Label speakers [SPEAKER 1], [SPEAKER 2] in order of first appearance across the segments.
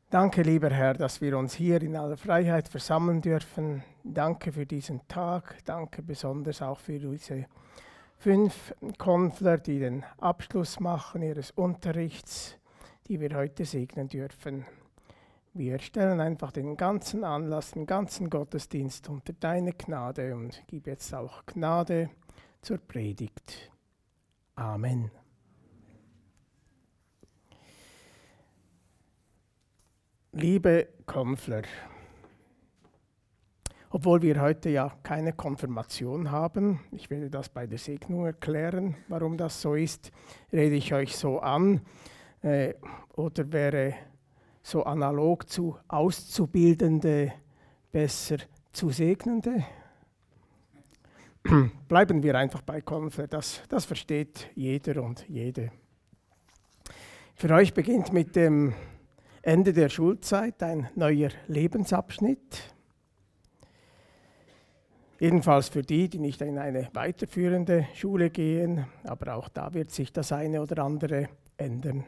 [SPEAKER 1] Danke, lieber Herr, dass wir uns hier in aller Freiheit versammeln dürfen. Danke für diesen Tag. Danke besonders auch für diese 5 Konfler, die den Abschluss machen ihres Unterrichts, die wir heute segnen dürfen. Wir stellen einfach den ganzen Anlass, den ganzen Gottesdienst unter deine Gnade und gib jetzt auch Gnade zur Predigt. Amen. Liebe Konfler, obwohl wir heute ja keine Konfirmation haben, ich werde das bei der Segnung erklären, warum das so ist, rede ich euch so an oder wäre so analog zu Auszubildende besser zu Segnende? Bleiben wir einfach bei Konfler, das versteht jeder und jede. Für euch beginnt mit dem Ende der Schulzeit ein neuer Lebensabschnitt. Jedenfalls für die, die nicht in eine weiterführende Schule gehen, aber auch da wird sich das eine oder andere ändern.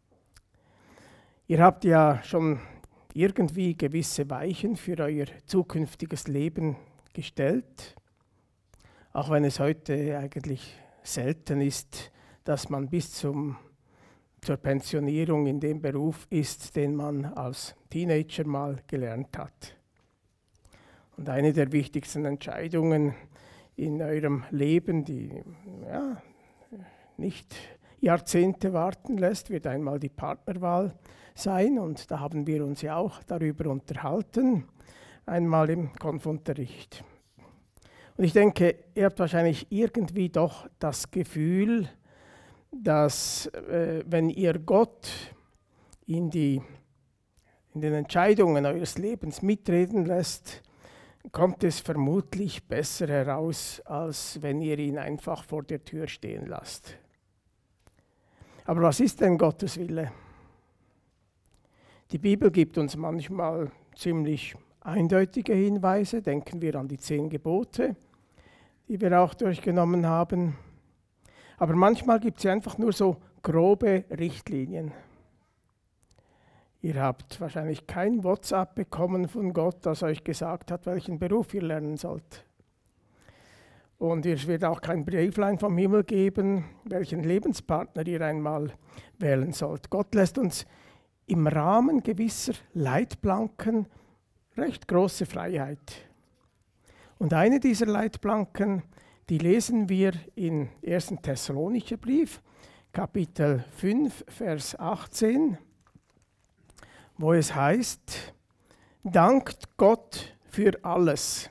[SPEAKER 1] Ihr habt ja schon irgendwie gewisse Weichen für euer zukünftiges Leben gestellt, auch wenn es heute eigentlich selten ist, dass man bis zur Pensionierung in dem Beruf ist, den man als Teenager mal gelernt hat. Und eine der wichtigsten Entscheidungen in eurem Leben, die nicht Jahrzehnte warten lässt, wird einmal die Partnerwahl sein. Und da haben wir uns ja auch darüber unterhalten, einmal im Konfunterricht. Und ich denke, ihr habt wahrscheinlich irgendwie doch das Gefühl, dass wenn ihr Gott in den Entscheidungen eures Lebens mitreden lässt, kommt es vermutlich besser heraus, als wenn ihr ihn einfach vor der Tür stehen lasst. Aber was ist denn Gottes Wille? Die Bibel gibt uns manchmal ziemlich eindeutige Hinweise. Denken wir an die 10 Gebote, die wir auch durchgenommen haben. Aber manchmal gibt es ja einfach nur so grobe Richtlinien. Ihr habt wahrscheinlich kein WhatsApp bekommen von Gott, das euch gesagt hat, welchen Beruf ihr lernen sollt. Und es wird auch kein Brieflein vom Himmel geben, welchen Lebenspartner ihr einmal wählen sollt. Gott lässt uns im Rahmen gewisser Leitplanken recht große Freiheit. Und eine dieser Leitplanken, die lesen wir im 1. Thessalonicher Brief, Kapitel 5, Vers 18, wo es heißt, dankt Gott für alles.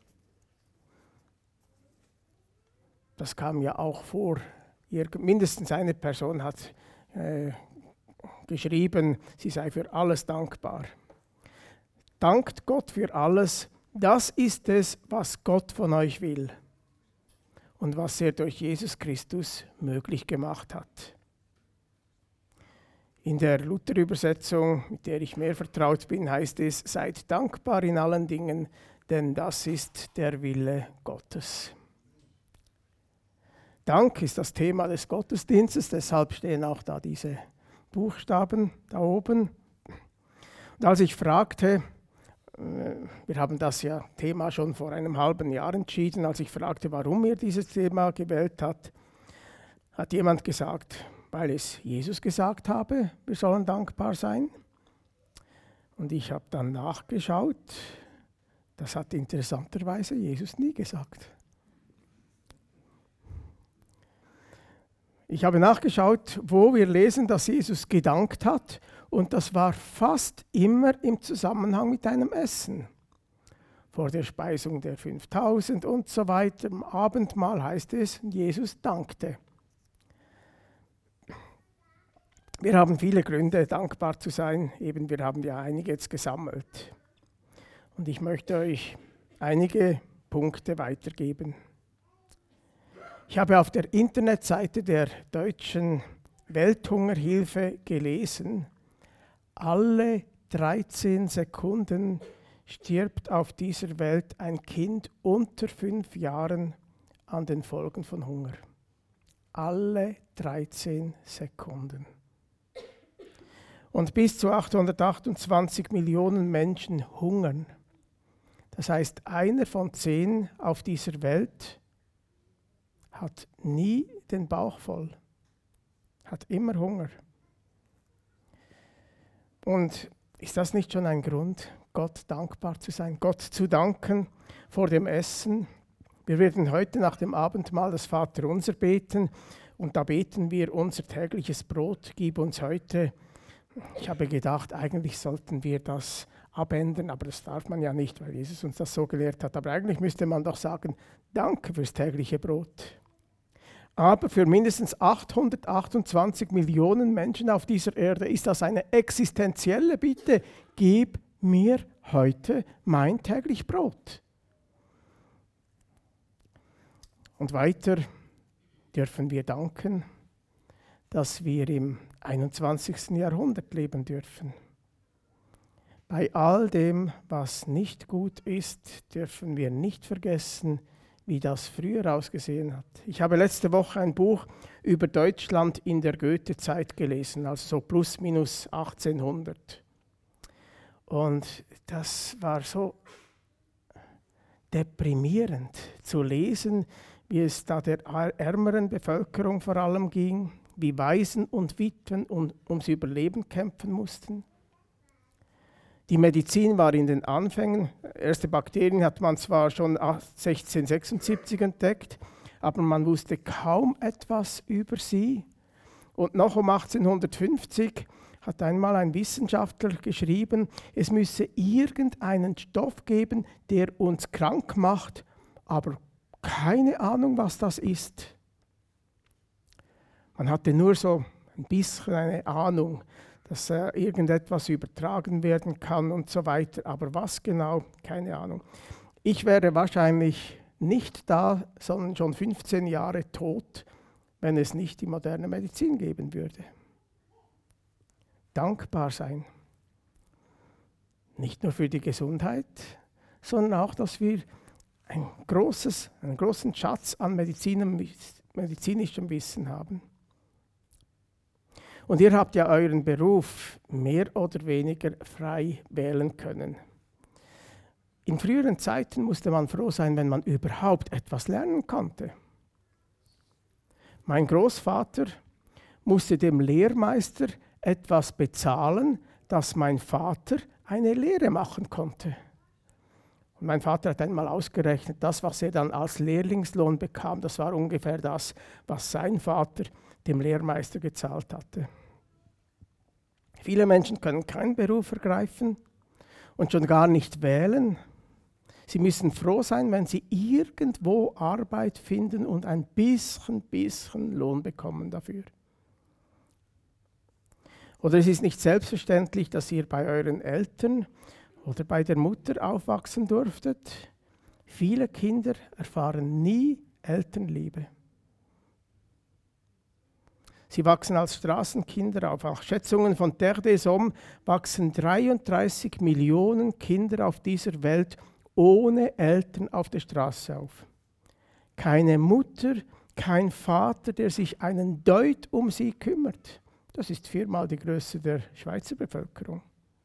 [SPEAKER 1] Das kam ja auch vor. Mindestens eine Person hat geschrieben, sie sei für alles dankbar. Dankt Gott für alles, das ist es, was Gott von euch will und was er durch Jesus Christus möglich gemacht hat. In der Luther-Übersetzung, mit der ich mehr vertraut bin, heißt es, seid dankbar in allen Dingen, denn das ist der Wille Gottes. Dank ist das Thema des Gottesdienstes, deshalb stehen auch da diese Buchstaben da oben. Und als ich fragte, wir haben das Thema schon vor einem halben Jahr entschieden, als ich fragte, warum er dieses Thema gewählt hat, hat jemand gesagt, weil es Jesus gesagt habe, wir sollen dankbar sein. Und ich habe dann nachgeschaut, das hat interessanterweise Jesus nie gesagt. Ich habe nachgeschaut, wo wir lesen, dass Jesus gedankt hat, und das war fast immer im Zusammenhang mit einem Essen. Vor der Speisung der 5000 und so weiter, im Abendmahl heißt es, Jesus dankte. Wir haben viele Gründe, dankbar zu sein. Eben, wir haben ja einige jetzt gesammelt. Und ich möchte euch einige Punkte weitergeben. Ich habe auf der Internetseite der Deutschen Welthungerhilfe gelesen, alle 13 Sekunden stirbt auf dieser Welt ein Kind unter 5 Jahren an den Folgen von Hunger. Alle 13 Sekunden. Und bis zu 828 Millionen Menschen hungern. Das heißt, 1 von 10 auf dieser Welt hat nie den Bauch voll, hat immer Hunger. Und ist das nicht schon ein Grund, Gott dankbar zu sein, Gott zu danken vor dem Essen? Wir werden heute nach dem Abendmahl das Vaterunser beten und da beten wir: Unser tägliches Brot gib uns heute. Ich habe gedacht, eigentlich sollten wir das abändern, aber das darf man ja nicht, weil Jesus uns das so gelehrt hat. Aber eigentlich müsste man doch sagen: Danke fürs tägliche Brot. Aber für mindestens 828 Millionen Menschen auf dieser Erde ist das eine existenzielle Bitte. Gib mir heute mein täglich Brot. Und weiter dürfen wir danken, dass wir im 21. Jahrhundert leben dürfen. Bei all dem, was nicht gut ist, dürfen wir nicht vergessen, wie das früher ausgesehen hat. Ich habe letzte Woche ein Buch über Deutschland in der Goethe-Zeit gelesen, also so plus minus 1800. Und das war so deprimierend zu lesen, wie es da der ärmeren Bevölkerung vor allem ging, wie Waisen und Witwen ums Überleben kämpfen mussten. Die Medizin war in den Anfängen. Erste Bakterien hat man zwar schon 1676 entdeckt, aber man wusste kaum etwas über sie. Und noch um 1850 hat einmal ein Wissenschaftler geschrieben, es müsse irgendeinen Stoff geben, der uns krank macht, aber keine Ahnung, was das ist. Man hatte nur so ein bisschen eine Ahnung, dass irgendetwas übertragen werden kann und so weiter. Aber was genau, keine Ahnung. Ich wäre wahrscheinlich nicht da, sondern schon 15 Jahre tot, wenn es nicht die moderne Medizin geben würde. Dankbar sein. Nicht nur für die Gesundheit, sondern auch, dass wir einen großen Schatz an medizinischem Wissen haben. Und ihr habt ja euren Beruf mehr oder weniger frei wählen können. In früheren Zeiten musste man froh sein, wenn man überhaupt etwas lernen konnte. Mein Großvater musste dem Lehrmeister etwas bezahlen, dass mein Vater eine Lehre machen konnte. Und mein Vater hat einmal ausgerechnet, das, was er dann als Lehrlingslohn bekam, das war ungefähr das, was sein Vater dem Lehrmeister gezahlt hatte. Viele Menschen können keinen Beruf ergreifen und schon gar nicht wählen. Sie müssen froh sein, wenn sie irgendwo Arbeit finden und ein bisschen Lohn bekommen dafür. Oder es ist nicht selbstverständlich, dass ihr bei euren Eltern oder bei der Mutter aufwachsen durftet. Viele Kinder erfahren nie Elternliebe. Sie wachsen als Straßenkinder auf. Nach Schätzungen von Terre des Hommes wachsen 33 Millionen Kinder auf dieser Welt ohne Eltern auf der Straße auf. Keine Mutter, kein Vater, der sich einen Deut um sie kümmert. Das ist 4-mal die Größe der Schweizer Bevölkerung.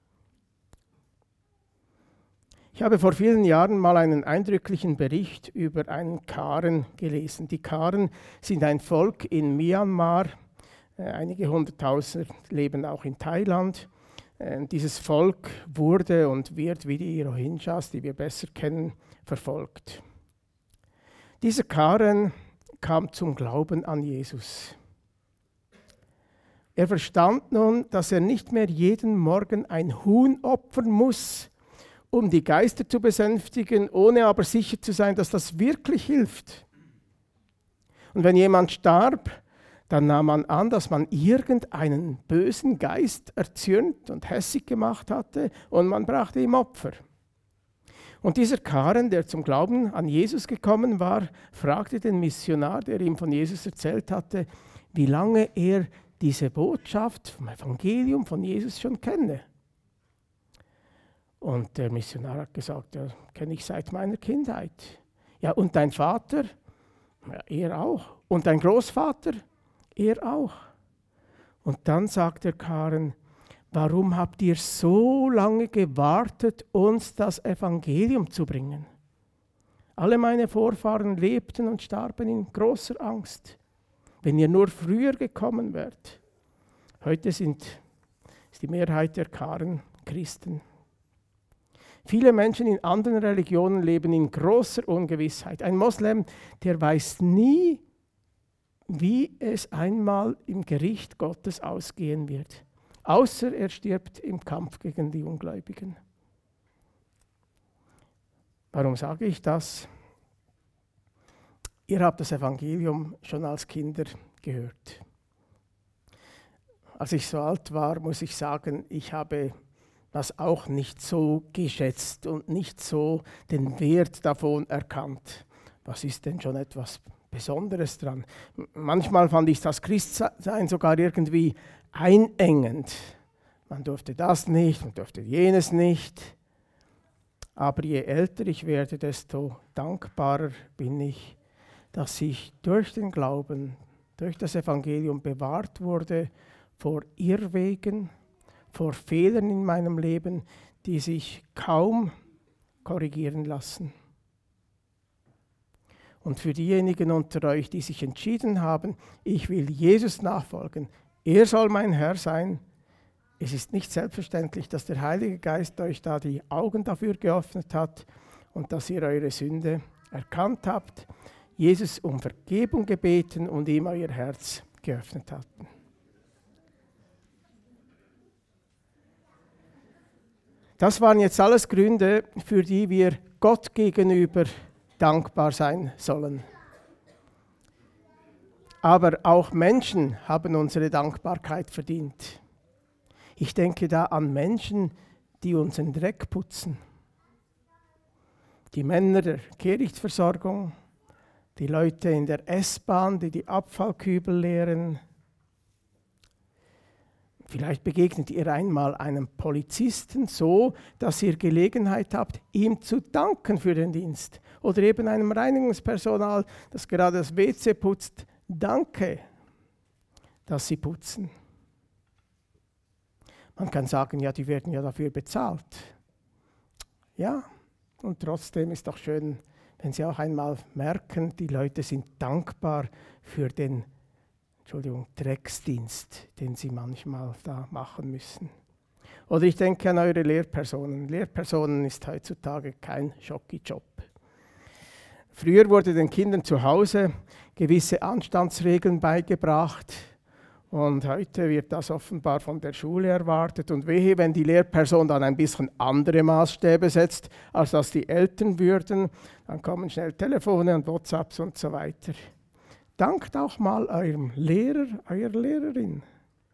[SPEAKER 1] Ich habe vor vielen Jahren mal einen eindrücklichen Bericht über einen Karen gelesen. Die Karen sind ein Volk in Myanmar. Einige 100.000 leben auch in Thailand. Dieses Volk wurde und wird wie die Rohingyas, die wir besser kennen, verfolgt. Dieser Karen kam zum Glauben an Jesus. Er verstand nun, dass er nicht mehr jeden Morgen ein Huhn opfern muss, um die Geister zu besänftigen, ohne aber sicher zu sein, dass das wirklich hilft. Und wenn jemand starb, dann nahm man an, dass man irgendeinen bösen Geist erzürnt und hässig gemacht hatte und man brachte ihm Opfer. Und dieser Karen, der zum Glauben an Jesus gekommen war, fragte den Missionar, der ihm von Jesus erzählt hatte, wie lange er diese Botschaft vom Evangelium von Jesus schon kenne. Und der Missionar hat gesagt, ja, kenne ich seit meiner Kindheit. Ja, und dein Vater? Ja, er auch. Und dein Großvater? Er auch. Und dann sagt der Karen, warum habt ihr so lange gewartet, uns das Evangelium zu bringen? Alle meine Vorfahren lebten und starben in großer Angst. Wenn ihr nur früher gekommen wärt. Heute ist die Mehrheit der Karen Christen. Viele Menschen in anderen Religionen leben in großer Ungewissheit. Ein Moslem, der weiß nie, wie es einmal im Gericht Gottes ausgehen wird, außer er stirbt im Kampf gegen die Ungläubigen. Warum sage ich das? Ihr habt das Evangelium schon als Kinder gehört. Als ich so alt war, muss ich sagen, ich habe das auch nicht so geschätzt und nicht so den Wert davon erkannt. Was ist denn schon etwas Besonderes dran? Manchmal fand ich das Christsein sogar irgendwie einengend. Man durfte das nicht, man durfte jenes nicht. Aber je älter ich werde, desto dankbarer bin ich, dass ich durch den Glauben, durch das Evangelium bewahrt wurde vor Irrwegen, vor Fehlern in meinem Leben, die sich kaum korrigieren lassen. Und für diejenigen unter euch, die sich entschieden haben, ich will Jesus nachfolgen, er soll mein Herr sein, es ist nicht selbstverständlich, dass der Heilige Geist euch da die Augen dafür geöffnet hat und dass ihr eure Sünde erkannt habt, Jesus um Vergebung gebeten und ihm euer Herz geöffnet habt. Das waren jetzt alles Gründe, für die wir Gott gegenüber dankbar sein sollen. Aber auch Menschen haben unsere Dankbarkeit verdient. Ich denke da an Menschen, die unseren Dreck putzen. Die Männer der Kehrichtversorgung, die Leute in der S-Bahn, die die Abfallkübel leeren. Vielleicht begegnet ihr einmal einem Polizisten so, dass ihr Gelegenheit habt, ihm zu danken für den Dienst. Oder eben einem Reinigungspersonal, das gerade das WC putzt. Danke, dass sie putzen. Man kann sagen, ja, die werden ja dafür bezahlt. Ja, und trotzdem ist doch schön, wenn sie auch einmal merken, die Leute sind dankbar für den Drecksdienst, den sie manchmal da machen müssen. Oder ich denke an eure Lehrpersonen. Lehrpersonen ist heutzutage kein Schocki-Job. Früher wurde den Kindern zu Hause gewisse Anstandsregeln beigebracht und heute wird das offenbar von der Schule erwartet. Und wehe, wenn die Lehrperson dann ein bisschen andere Maßstäbe setzt, als das die Eltern würden, dann kommen schnell Telefone und WhatsApps und so weiter. Dankt auch mal eurem Lehrer, eurer Lehrerin.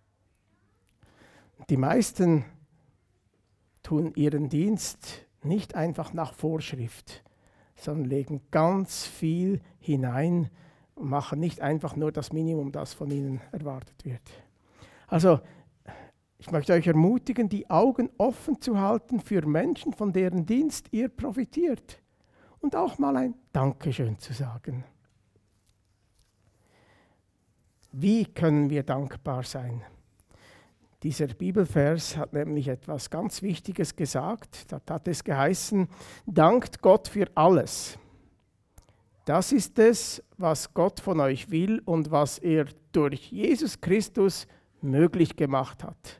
[SPEAKER 1] Die meisten tun ihren Dienst nicht einfach nach Vorschrift, sondern legen ganz viel hinein und machen nicht einfach nur das Minimum, das von ihnen erwartet wird. Also, ich möchte euch ermutigen, die Augen offen zu halten für Menschen, von deren Dienst ihr profitiert. Und auch mal ein Dankeschön zu sagen. Wie können wir dankbar sein? Dieser Bibelvers hat nämlich etwas ganz Wichtiges gesagt. Da hat es geheißen, dankt Gott für alles. Das ist es, was Gott von euch will und was er durch Jesus Christus möglich gemacht hat.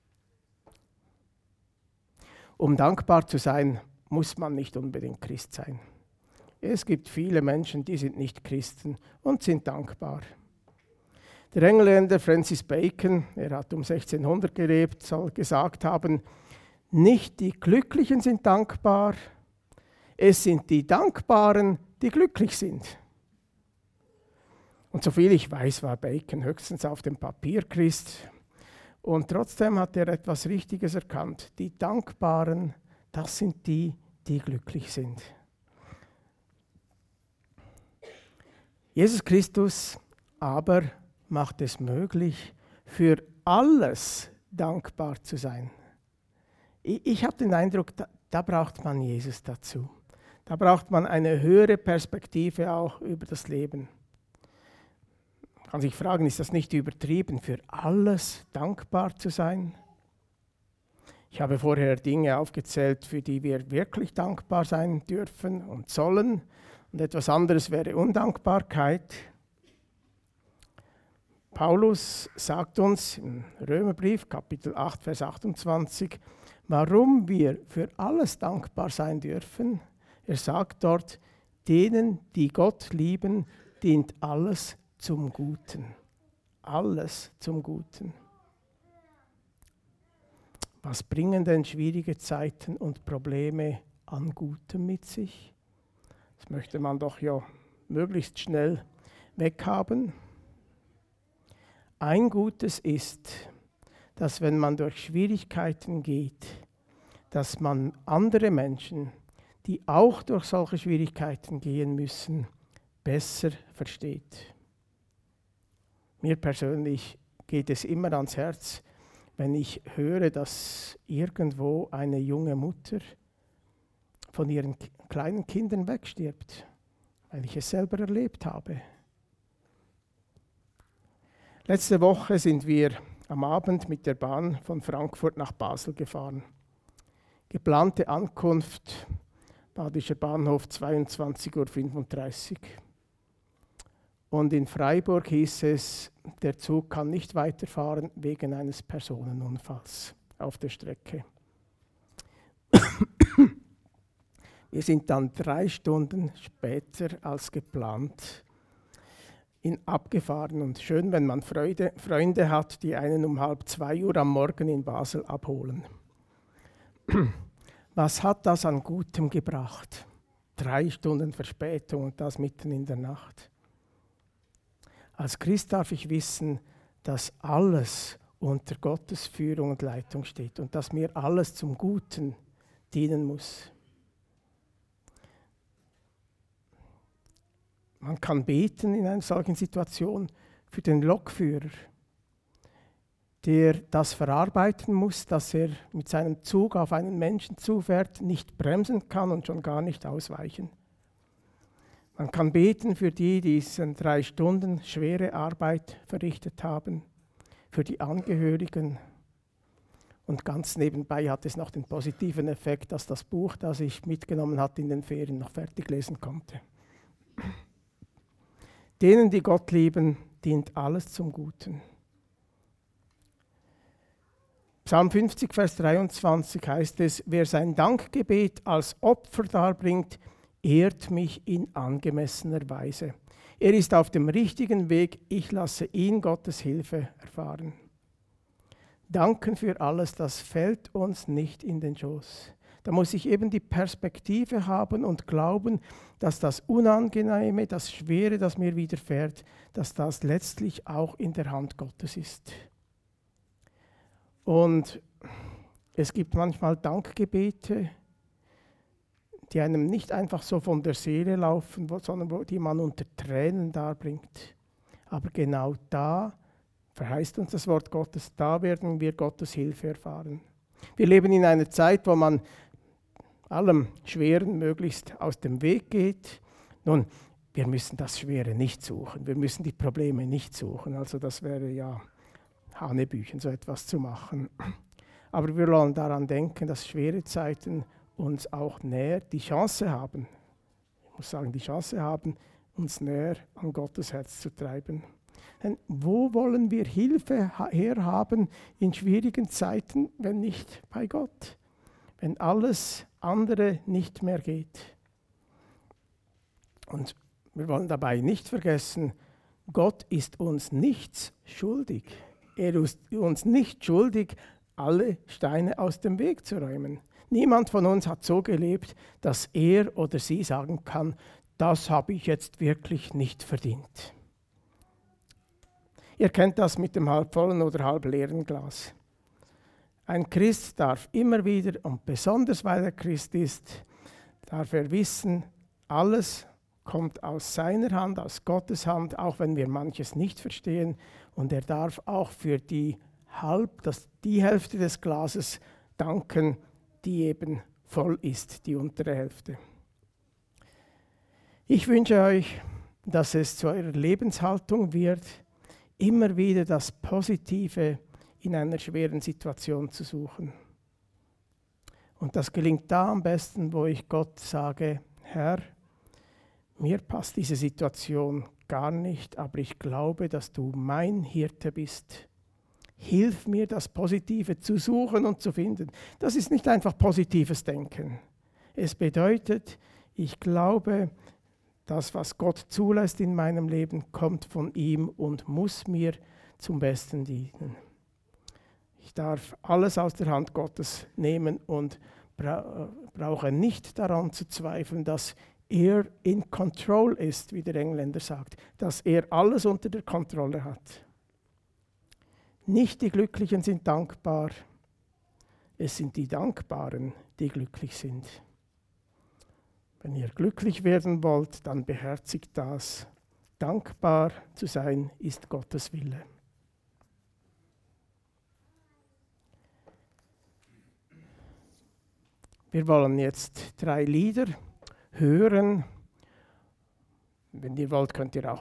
[SPEAKER 1] Um dankbar zu sein, muss man nicht unbedingt Christ sein. Es gibt viele Menschen, die sind nicht Christen und sind dankbar. Der Engländer Francis Bacon, er hat um 1600 gelebt, soll gesagt haben, nicht die Glücklichen sind dankbar, es sind die Dankbaren, die glücklich sind. Und soviel ich weiß, war Bacon höchstens auf dem Papier Christ. Und trotzdem hat er etwas Richtiges erkannt. Die Dankbaren, das sind die, die glücklich sind. Jesus Christus aber macht es möglich, für alles dankbar zu sein. Ich habe den Eindruck, da braucht man Jesus dazu. Da braucht man eine höhere Perspektive auch über das Leben. Man kann sich fragen, ist das nicht übertrieben, für alles dankbar zu sein? Ich habe vorher Dinge aufgezählt, für die wir wirklich dankbar sein dürfen und sollen. Und etwas anderes wäre Undankbarkeit. Paulus sagt uns im Römerbrief, Kapitel 8, Vers 28, warum wir für alles dankbar sein dürfen. Er sagt dort, denen, die Gott lieben, dient alles zum Guten. Alles zum Guten. Was bringen denn schwierige Zeiten und Probleme an Gutem mit sich? Das möchte man doch ja möglichst schnell weghaben. Ein Gutes ist, dass wenn man durch Schwierigkeiten geht, dass man andere Menschen, die auch durch solche Schwierigkeiten gehen müssen, besser versteht. Mir persönlich geht es immer ans Herz, wenn ich höre, dass irgendwo eine junge Mutter von ihren kleinen Kindern wegstirbt, weil ich es selber erlebt habe. Letzte Woche sind wir am Abend mit der Bahn von Frankfurt nach Basel gefahren. Geplante Ankunft, Badischer Bahnhof 22:35 Uhr. Und in Freiburg hieß es, der Zug kann nicht weiterfahren wegen eines Personenunfalls auf der Strecke. Wir sind dann 3 Stunden später als geplant abgefahren. Und schön, wenn man Freunde hat, die einen um 1:30 am Morgen in Basel abholen. Was hat das an Gutem gebracht? 3 Stunden Verspätung und das mitten in der Nacht. Als Christ darf ich wissen, dass alles unter Gottes Führung und Leitung steht und dass mir alles zum Guten dienen muss. Man kann beten in einer solchen Situation für den Lokführer, der das verarbeiten muss, dass er mit seinem Zug auf einen Menschen zufährt, nicht bremsen kann und schon gar nicht ausweichen. Man kann beten für die, die diesen 3 Stunden schwere Arbeit verrichtet haben, für die Angehörigen. Und ganz nebenbei hat es noch den positiven Effekt, dass das Buch, das ich mitgenommen hatte in den Ferien, noch fertig lesen konnte. Denen, die Gott lieben, dient alles zum Guten. Psalm 50, Vers 23 heißt es, wer sein Dankgebet als Opfer darbringt, ehrt mich in angemessener Weise. Er ist auf dem richtigen Weg, ich lasse ihn Gottes Hilfe erfahren. Danken für alles, das fällt uns nicht in den Schoß. Da muss ich eben die Perspektive haben und glauben, dass das Unangenehme, das Schwere, das mir widerfährt, dass das letztlich auch in der Hand Gottes ist. Und es gibt manchmal Dankgebete, die einem nicht einfach so von der Seele laufen, sondern die man unter Tränen darbringt. Aber genau da verheißt uns das Wort Gottes, da werden wir Gottes Hilfe erfahren. Wir leben in einer Zeit, wo man allem Schweren möglichst aus dem Weg geht. Nun, wir müssen das Schwere nicht suchen, wir müssen die Probleme nicht suchen. Also das wäre ja Hanebüchen, so etwas zu machen. Aber wir wollen daran denken, dass schwere Zeiten uns auch näher die Chance haben, uns näher an Gottes Herz zu treiben. Denn wo wollen wir Hilfe herhaben in schwierigen Zeiten, wenn nicht bei Gott? Wenn alles andere nicht mehr geht. Und wir wollen dabei nicht vergessen, Gott ist uns nichts schuldig. Er ist uns nicht schuldig, alle Steine aus dem Weg zu räumen. Niemand von uns hat so gelebt, dass er oder sie sagen kann, das habe ich jetzt wirklich nicht verdient. Ihr kennt das mit dem halbvollen oder halbleeren Glas. Ein Christ darf immer wieder, und besonders weil er Christ ist, darf er wissen, alles kommt aus seiner Hand, aus Gottes Hand, auch wenn wir manches nicht verstehen. Und er darf auch für die Hälfte des Glases danken, die eben voll ist, die untere Hälfte. Ich wünsche euch, dass es zu eurer Lebenshaltung wird, immer wieder das Positive in einer schweren Situation zu suchen. Und das gelingt da am besten, wo ich Gott sage, Herr, mir passt diese Situation gar nicht, aber ich glaube, dass du mein Hirte bist. Hilf mir, das Positive zu suchen und zu finden. Das ist nicht einfach positives Denken. Es bedeutet, ich glaube, das, was Gott zulässt in meinem Leben, kommt von ihm und muss mir zum Besten dienen. Ich darf alles aus der Hand Gottes nehmen und brauche nicht daran zu zweifeln, dass er in Control ist, wie der Engländer sagt, dass er alles unter der Kontrolle hat. Nicht die Glücklichen sind dankbar, es sind die Dankbaren, die glücklich sind. Wenn ihr glücklich werden wollt, dann beherzigt das. Dankbar zu sein ist Gottes Wille. Wir wollen jetzt 3 Lieder hören. Wenn ihr wollt, könnt ihr auch